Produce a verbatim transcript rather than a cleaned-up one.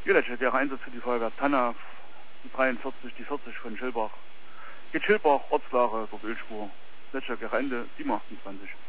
Jülich, der Einsatz für die Feuerwehr Tanna, die dreiundvierzig, die vierzig von Schilbach. Geht Schilbach, Ortslage, dort Ölspur. Letzter Ende, siebenundzwanzig.